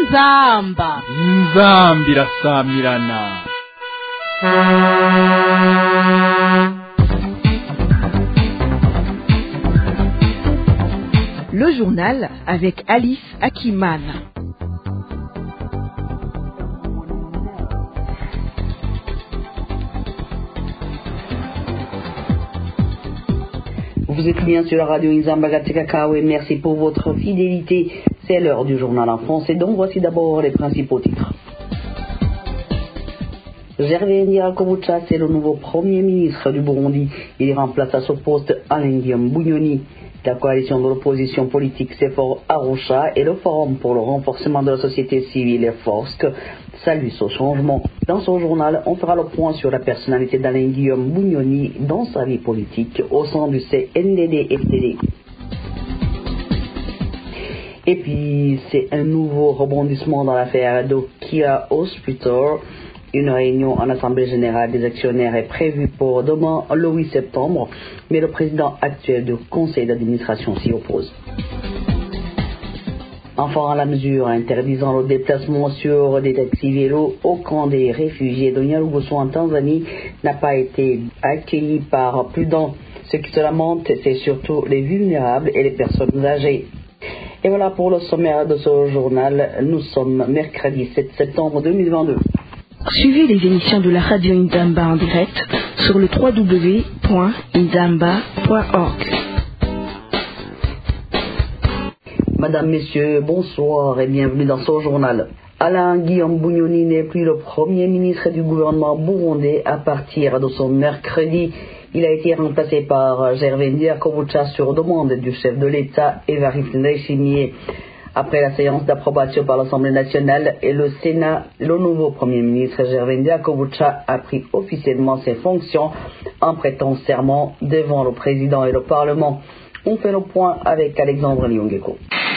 inzamba irasamirana. Le journal avec Alice Akimana. Vous êtes bien sur la radio Inzamba Kawe, merci pour votre fidélité. C'est l'heure du journal en français, donc voici d'abord les principaux titres. Gervais Ndirakobucha, c'est le nouveau premier ministre du Burundi. Il remplace à ce poste Alain Guillaume Bunyoni. La coalition de l'opposition politique CEFOR Arusha et le Forum pour le renforcement de la société civile FORSC saluent ce changement. Dans ce journal, on fera le point sur la personnalité d'Alain Guillaume Bunyoni dans sa vie politique au sein du CNDD-FDD. Et puis, c'est un nouveau rebondissement dans l'affaire de Kia Hospital. Une réunion en Assemblée générale des actionnaires est prévue pour demain, le 8 septembre, mais le président actuel du conseil d'administration s'y oppose. Enfin, la mesure interdisant le déplacement sur des taxis vélos au camp des réfugiés de Nyarugusu en Tanzanie n'a pas été accueillie par plus d'un. Ce qui se lamente, c'est surtout les vulnérables et les personnes âgées. Et voilà pour le sommaire de ce journal. Nous sommes mercredi 7 septembre 2022. Suivez les émissions de la radio Inzamba en direct sur le www.inzamba.org. Madame, Messieurs, bonsoir et bienvenue dans ce journal. Alain Guillaume Bunyoni n'est plus le premier ministre du gouvernement burundais à partir de ce mercredi. Il a été remplacé par Gervais Ndirakobucha sur demande du chef de l'État, Évariste Ndayishimiye. Après la séance d'approbation par l'Assemblée nationale et le Sénat, le nouveau Premier ministre Gervais Ndirakobucha a pris officiellement ses fonctions en prêtant serment devant le Président et le Parlement. On fait le point avec Alexandre Liongeko.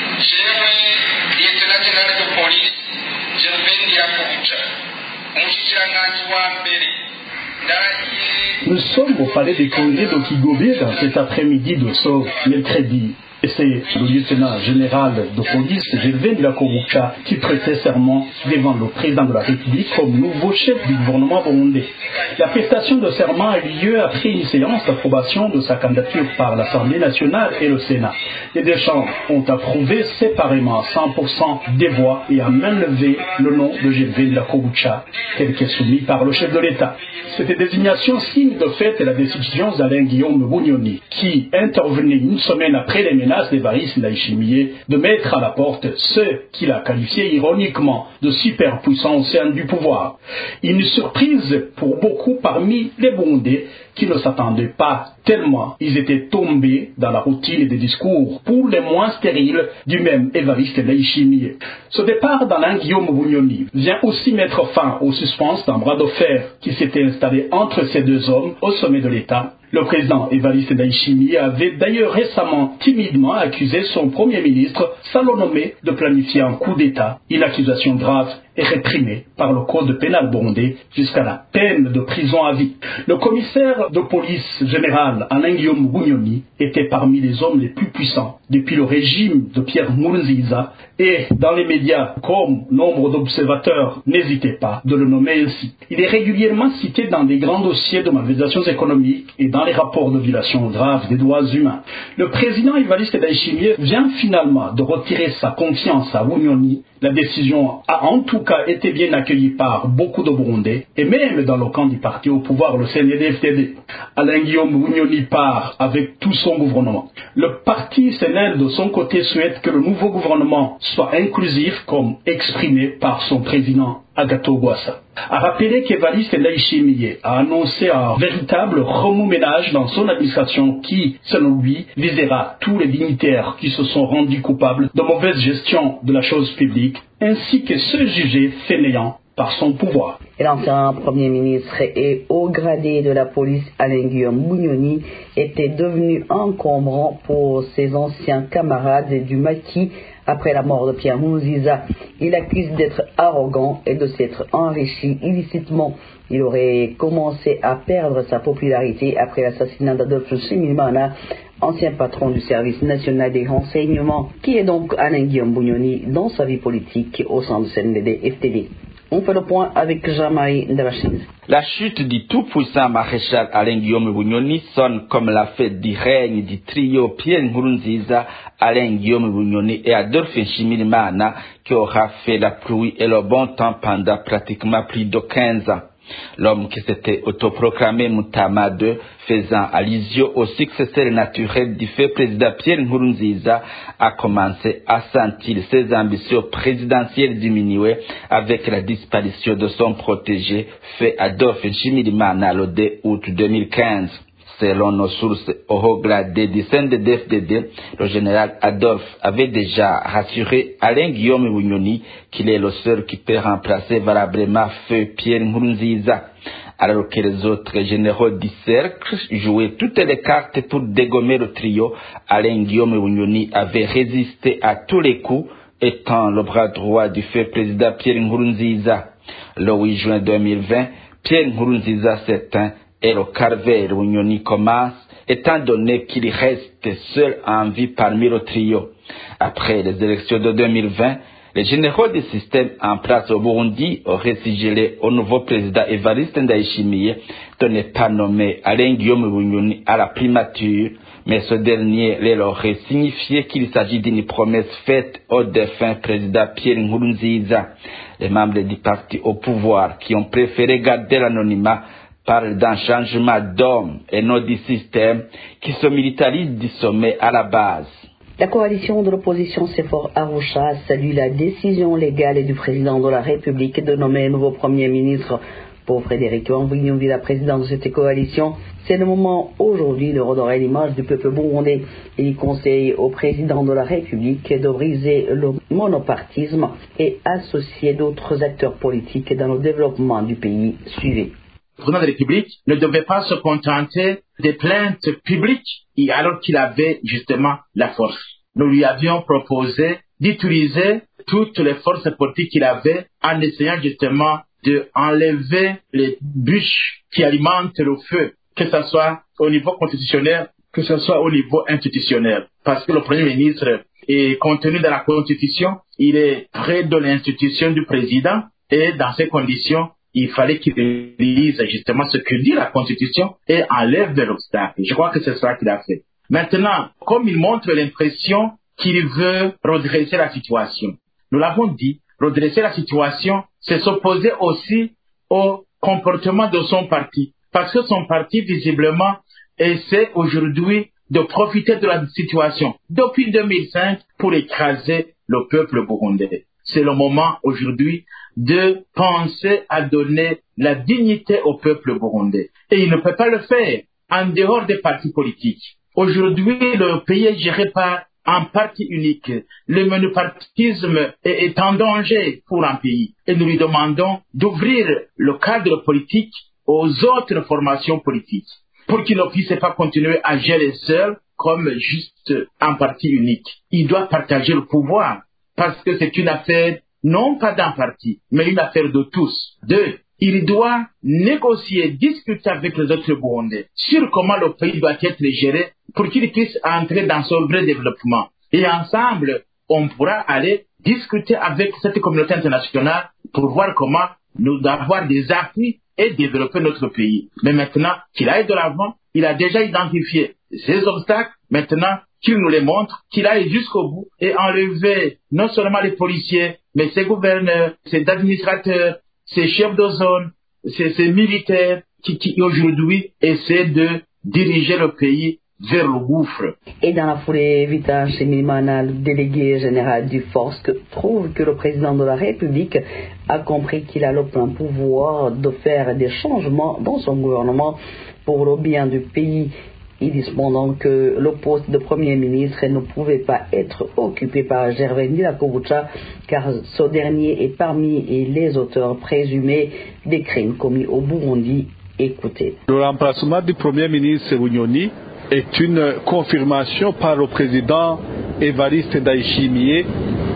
Nous sommes au palais des congrès de Kigobe dans cet après-midi de ce mercredi. Et c'est le lieutenant général de police, Gervais Ndirakobucha, qui prêtait serment devant le président de la République comme nouveau chef du gouvernement burundais. La prestation de serment a eu lieu après une séance d'approbation de sa candidature par l'Assemblée nationale et le Sénat. Les deux chambres ont approuvé séparément 100% des voix et a même levé le nom de Gervais Ndirakobucha, tel qu'est soumis par le chef de l'État. Cette désignation signe de fait la décision d'Alain Guillaume Bunyoni, qui intervenait une semaine après les menaces d'Évariste Ndayishimiye de mettre à la porte ceux qu'il a qualifiés ironiquement de superpuissants au sein du pouvoir. Une surprise pour beaucoup parmi les Burundais qui ne s'attendaient pas tellement ils étaient tombés dans la routine des discours pour les moins stériles du même Évariste Ndayishimiye. Ce départ d'Alain Guillaume Bunyoni vient aussi mettre fin au suspense d'un bras de fer qui s'était installé entre ces deux hommes au sommet de l'État. Le président Évariste Ndayishimiye avait d'ailleurs récemment timidement accusé son premier ministre, sans le nommer, de planifier un coup d'État, une accusation grave et réprimée par le code pénal burundais jusqu'à la peine de prison à vie. Le commissaire de police général Alain Guillaume Bunyoni était parmi les hommes les plus puissants depuis le régime de Pierre Nkurunziza et dans les médias, comme nombre d'observateurs n'hésitaient pas de le nommer ainsi. Il est régulièrement cité dans des grands dossiers de malversations économiques et dans les rapports de violations graves des droits humains. Le président Évariste Ndayishimiye vient finalement de retirer sa confiance à Bunyoni. La décision a en tout cas été bien accueillie par beaucoup de Burundais et même dans le camp du parti au pouvoir, le CNDD-FDD. Alain Guillaume Bunyoni part avec tout son gouvernement. Le parti CNL de son côté souhaite que le nouveau gouvernement soit inclusif comme exprimé par son président Agathon Rwasa. A rappeler qu'Évariste Ndayishimiye a annoncé un véritable remue-ménage dans son administration qui, selon lui, visera tous les dignitaires qui se sont rendus coupables de mauvaise gestion de la chose publique, ainsi que ceux jugés fainéants par son pouvoir. Et l'ancien Premier ministre et haut gradé de la police Alain Guillaume Bunyoni était devenu encombrant pour ses anciens camarades du maquis Après la mort de Pierre Nkurunziza, il accuse d'être arrogant et de s'être enrichi illicitement. Il aurait commencé à perdre sa popularité après l'assassinat d'Adolphe Nshimirimana, ancien patron du service national des renseignements, qui est donc Alain Guillaume Bunyoni dans sa vie politique au sein du CNDD-FDD. On fait le point avec Jean-Marie Ndabachine. La chute du tout-puissant maréchal Alain Guillaume Bunyoni sonne comme la fête du règne du trio Pierre Nkurunziza, Alain Guillaume Bunyoni et Adolphe Nshimirimana, qui aura fait la pluie et le bon temps pendant pratiquement plus de 15 ans. L'homme qui s'était autoproclamé Mutama II, faisant allusion au successeur naturel du fait président Pierre Nkurunziza, a commencé à sentir ses ambitions présidentielles diminuer avec la disparition de son protégé, fait Adolphe Nshimirimana le 2 août 2015. Selon nos sources au haut gradé du CNDD-FDD, le général Adolphe avait déjà rassuré Alain Guillaume Bunyoni qu'il est le seul qui peut remplacer valablement feu Pierre Nkurunziza. Alors que les autres généraux du cercle jouaient toutes les cartes pour dégommer le trio, Alain Guillaume Bunyoni avait résisté à tous les coups, étant le bras droit du feu président Pierre Nkurunziza. Le 8 juin 2020, Pierre Nkurunziza s'éteint et le calvaire Bunyoni commence, étant donné qu'il reste seul en vie parmi le trio. Après les élections de 2020, les généraux du système en place au Burundi auraient suggéré au nouveau président Evariste Ndayishimiye de ne pas nommer Alain Guillaume Bunyoni à la primature, mais ce dernier leur aurait signifié qu'il s'agit d'une promesse faite au défunt président Pierre Nkurunziza. Les membres du parti au pouvoir qui ont préféré garder l'anonymat parle d'un changement d'homme et non du système qui se militarise du sommet à la base. La coalition de l'opposition CEFOR Arusha salue la décision légale du président de la République de nommer un nouveau Premier ministre. Pour Frédéric Wambuyumbi, la présidente de cette coalition, c'est le moment aujourd'hui de redorer l'image du peuple burundais. Il conseille au président de la République de briser le monopartisme et associer d'autres acteurs politiques dans le développement du pays. Suivez. Le président de la République ne devait pas se contenter des plaintes publiques alors qu'il avait justement la force. Nous lui avions proposé d'utiliser toutes les forces politiques qu'il avait en essayant justement d'enlever les bûches qui alimentent le feu, que ce soit au niveau constitutionnel, que ce soit au niveau institutionnel. Parce que le Premier ministre est contenu dans la Constitution, il est près de l'institution du président et dans ces conditions, il fallait qu'il lise justement ce que dit la Constitution et enlève de l'obstacle. Je crois que c'est ça qu'il a fait. Maintenant, comme il montre l'impression qu'il veut redresser la situation, nous l'avons dit, redresser la situation, c'est s'opposer aussi au comportement de son parti. Parce que son parti, visiblement, essaie aujourd'hui de profiter de la situation depuis 2005 pour écraser le peuple burundais. C'est le moment aujourd'hui de penser à donner la dignité au peuple burundais. Et il ne peut pas le faire en dehors des partis politiques. Aujourd'hui, le pays est géré par un parti unique. Le monopartisme est en danger pour un pays. Et nous lui demandons d'ouvrir le cadre politique aux autres formations politiques pour qu'il ne puisse pas continuer à gérer seul comme juste un parti unique. Il doit partager le pouvoir parce que c'est une affaire non pas d'un parti, mais une affaire de tous. 2. Il doit négocier, discuter avec les autres Burundais sur comment le pays doit être géré pour qu'il puisse entrer dans son vrai développement. Et ensemble, on pourra aller discuter avec cette communauté internationale pour voir comment nous avoir des appuis et développer notre pays. Mais maintenant qu'il aille de l'avant, il a déjà identifié ces obstacles. Maintenant qu'il nous les montre, qu'il aille jusqu'au bout et enlever non seulement les policiers, mais ses gouverneurs, ses administrateurs, ses chefs de zone, ces militaires qui aujourd'hui essaient de diriger le pays vers le gouffre. Et dans la foulée, Vita Nshimirimana, le délégué général du FORSC, trouve que le président de la République a compris qu'il a le plein pouvoir de faire des changements dans son gouvernement pour le bien du pays. Il dit cependant que le poste de Premier ministre ne pouvait pas être occupé par Gervais Ndirakobucha car ce dernier est parmi les auteurs présumés des crimes commis au Burundi. Écoutez. Le remplacement du Premier ministre Bunyoni est une confirmation par le président Evariste Ndayishimiye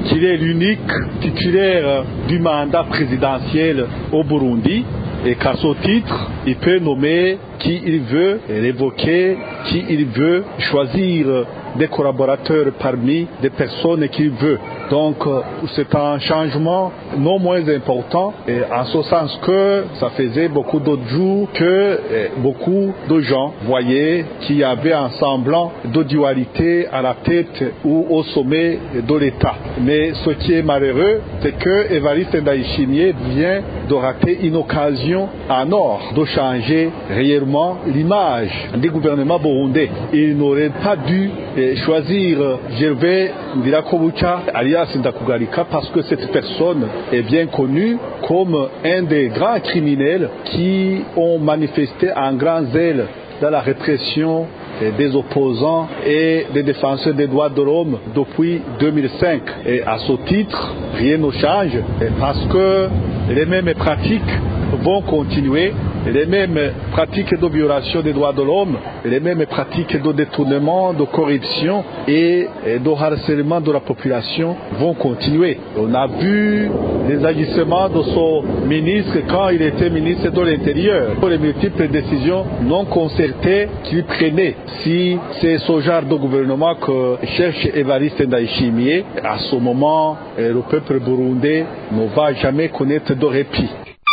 qu'il est l'unique titulaire du mandat présidentiel au Burundi et qu'à ce titre, il peut nommer qui il veut, révoquer qui il veut, choisir des collaborateurs parmi des personnes qu'il veut. Donc c'est un changement non moins important, et en ce sens que ça faisait beaucoup d'autres jours que beaucoup de gens voyaient qu'il y avait un semblant de dualité à la tête ou au sommet de l'État. Mais ce qui est malheureux, c'est que Évariste Ndayishimiye vient de rater une occasion en or de changer réellement l'image du gouvernement burundais. Il n'aurait pas dû choisir Gervais Ndirakobucha alias Ndakugarika parce que cette personne est bien connue comme un des grands criminels qui ont manifesté un grand zèle dans la répression des opposants et des défenseurs des droits de l'homme depuis 2005. Et à ce titre, rien ne change parce que les mêmes pratiques vont continuer, les mêmes pratiques de violation des droits de l'homme, les mêmes pratiques de détournement, de corruption et de harcèlement de la population vont continuer. On a vu les agissements de son ministre quand il était ministre de l'Intérieur, pour les multiples décisions non concertées qu'il prenait. Si c'est ce genre de gouvernement que cherche Évariste Ndayishimiye, à ce moment, le peuple burundais ne va jamais connaître de répit.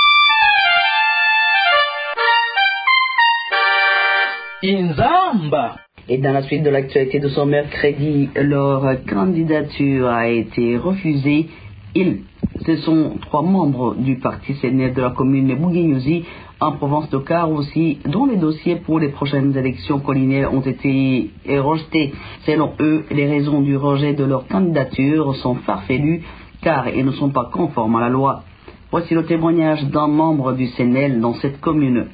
Inzamba. Et dans la suite de l'actualité de ce mercredi, leur candidature a été refusée. Ce sont 3 membres du parti CNL de la commune de Bouguignosi en province de Karouzi, dont les dossiers pour les prochaines élections collinaires ont été rejetés. Selon eux, les raisons du rejet de leur candidature sont farfelues car ils ne sont pas conformes à la loi. Voici le témoignage d'un membre du CNL dans cette commune.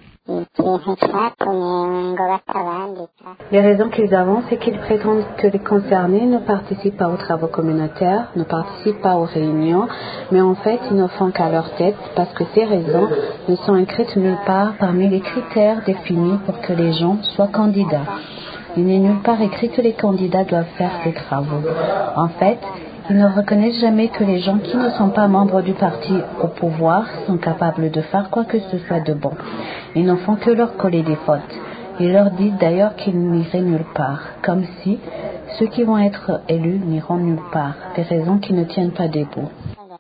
Les raisons qu'ils avancent, c'est qu'ils prétendent que les concernés ne participent pas aux travaux communautaires, ne participent pas aux réunions, mais en fait, ils ne font qu'à leur tête parce que ces raisons ne sont écrites nulle part parmi les critères définis pour que les gens soient candidats. Il n'est nulle part écrit que les candidats doivent faire ces travaux. En fait, ils ne reconnaissent jamais que les gens qui ne sont pas membres du parti au pouvoir sont capables de faire quoi que ce soit de bon. Ils n'en font que leur coller des fautes. Ils leur disent d'ailleurs qu'ils n'iraient nulle part, comme si ceux qui vont être élus n'iront nulle part, des raisons qui ne tiennent pas debout.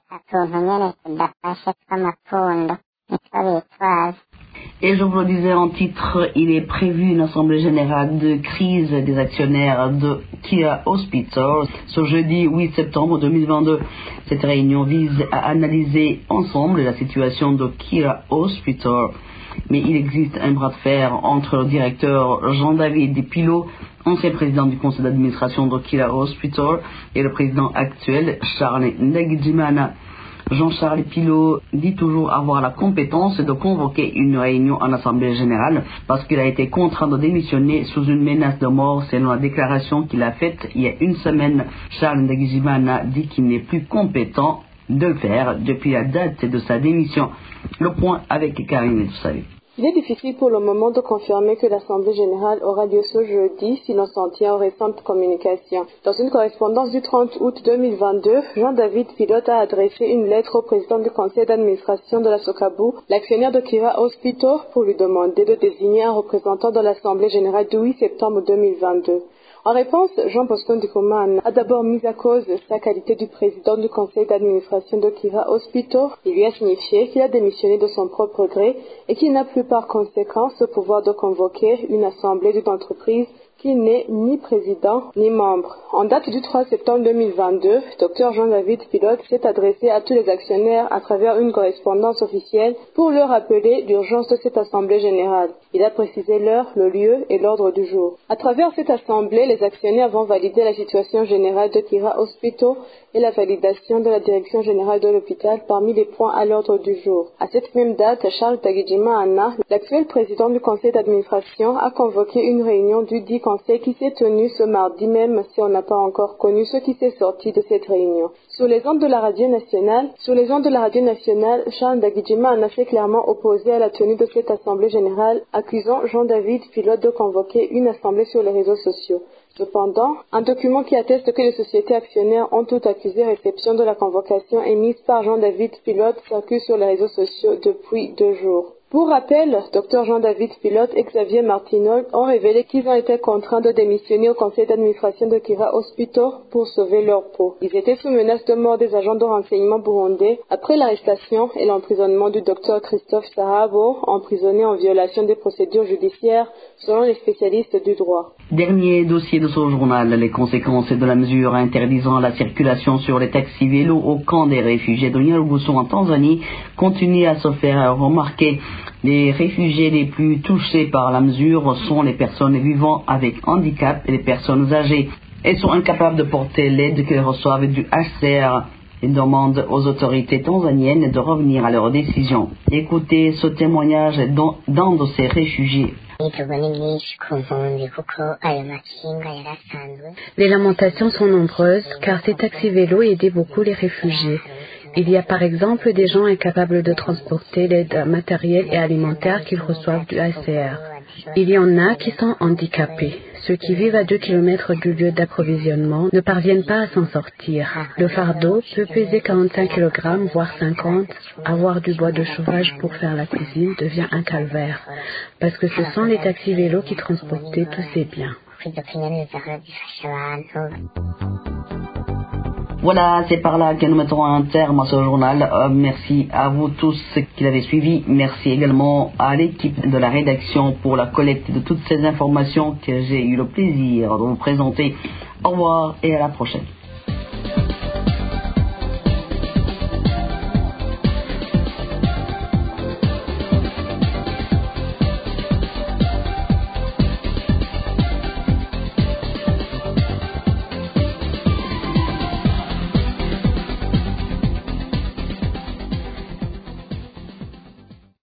Et je vous le disais en titre, il est prévu une assemblée générale de crise des actionnaires de Kira Hospital ce jeudi 8 septembre 2022. Cette réunion vise à analyser ensemble la situation de Kira Hospital. Mais il existe un bras de fer entre le directeur Jean-David Pilot, ancien président du conseil d'administration de Kira Hospital, et le président actuel Charles Ndagijimana. Jean-Charles Pilot dit toujours avoir la compétence de convoquer une réunion en assemblée générale parce qu'il a été contraint de démissionner sous une menace de mort selon la déclaration qu'il a faite il y a une semaine. Charles Ndagijimana dit qu'il n'est plus compétent de le faire depuis la date de sa démission. Le point avec Karine Toussavé. Il est difficile pour le moment de confirmer que l'Assemblée générale aura lieu ce jeudi si l'on s'en tient aux récentes communications. Dans une correspondance du 30 août 2022, Jean-David Pilote a adressé une lettre au président du conseil d'administration de la Sokabu, l'actionnaire de Kira Hospital, pour lui demander de désigner un représentant de l'Assemblée générale du 8 septembre 2022. En réponse, Jean Bosco Ndikoumane a d'abord mis à cause sa qualité du président du conseil d'administration de Kira Hospital. Il lui a signifié qu'il a démissionné de son propre gré et qu'il n'a plus par conséquent ce pouvoir de convoquer une assemblée d'une entreprise qu'il n'est ni président ni membre. En date du 3 septembre 2022, Dr Jean-David Pilote s'est adressé à tous les actionnaires à travers une correspondance officielle pour leur rappeler l'urgence de cette assemblée générale. Il a précisé l'heure, le lieu et l'ordre du jour. À travers cette assemblée, les actionnaires vont valider la situation générale de Kira Hospital et la validation de la direction générale de l'hôpital parmi les points à l'ordre du jour. À cette même date, Charles Ndagijimana, l'actuel président du conseil d'administration, a convoqué une réunion du dit conseil qui s'est tenue ce mardi même si on n'a pas encore connu ce qui s'est sorti de cette réunion. Sur les ondes de la radio nationale, Charles Ndagijimana s'est clairement opposé à la tenue de cette assemblée générale, accusant Jean-David Pilote de convoquer une assemblée sur les réseaux sociaux. Cependant, un document qui atteste que les sociétés actionnaires ont toutes accusé réception de la convocation émise par Jean-David Pilote circule sur les réseaux sociaux depuis 2 jours. Pour rappel, Dr Jean-David Pilote et Xavier Martinol ont révélé qu'ils ont été contraints de démissionner au conseil d'administration de Kira Hospital pour sauver leur peau. Ils étaient sous menace de mort des agents de renseignement burundais après l'arrestation et l'emprisonnement du Dr Christophe Sahabo, emprisonné en violation des procédures judiciaires selon les spécialistes du droit. Dernier dossier de ce journal, les conséquences de la mesure interdisant la circulation sur les taxis vélos au camp des réfugiés de Nyarugusu en Tanzanie continuent à se faire remarquer. Les réfugiés les plus touchés par la mesure sont les personnes vivant avec handicap et les personnes âgées. Elles sont incapables de porter l'aide qu'elles reçoivent du HCR. Ils demandent aux autorités tanzaniennes de revenir à leurs décisions. Écoutez ce témoignage d'un de ces réfugiés. Les lamentations sont nombreuses car ces taxis-vélos aidaient beaucoup les réfugiés. Il y a par exemple des gens incapables de transporter l'aide matérielle et alimentaire qu'ils reçoivent du HCR. Il y en a qui sont handicapés. Ceux qui vivent à 2 km du lieu d'approvisionnement ne parviennent pas à s'en sortir. Le fardeau peut peser 45 kg, voire 50. Avoir du bois de chauffage pour faire la cuisine devient un calvaire, parce que ce sont les taxis-vélos qui transportaient tous ces biens. Voilà, c'est par là que nous mettons un terme à ce journal. Merci à vous tous qui l'avez suivi. Merci également à l'équipe de la rédaction pour la collecte de toutes ces informations que j'ai eu le plaisir de vous présenter. Au revoir et à la prochaine.